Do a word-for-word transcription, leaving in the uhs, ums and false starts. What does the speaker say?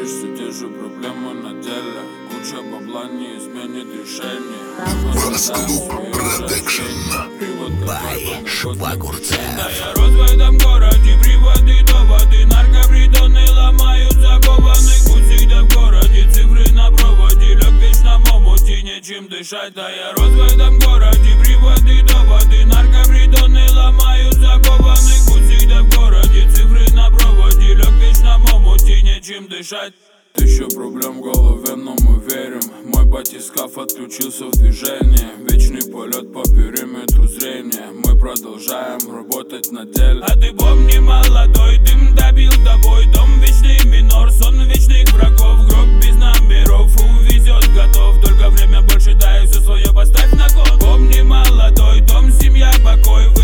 видишь, все те же проблемы на деле. Куча бабла не изменит решение. Расклуб Продакшн by Швагурцев. Да я рос в этом городе, приводы, доводы, наркопритоны ломают закованный путь всегда в городе. Цифры на проводе, лег в вечном омуте, нечем дышать. Да я рос в этом городе, приводы, доводы, наркопритоны ломают закованный путь всегда в городе. Цифры на проводе, лег в вечном омуте, нечем дышать. Тысяча проблем в голове, но мы верим. Мой батискаф отключился в движении. Вечный полет по периметру зрения. Мы продолжаем работать на деле. А ты помни, молодой, дым добил тобой. Дом вечный минор, сон вечных врагов. Гроб без номеров, увезет готов. Только время больше дай, все свое поставь на кон. Помни, молодой, дом, семья, покой.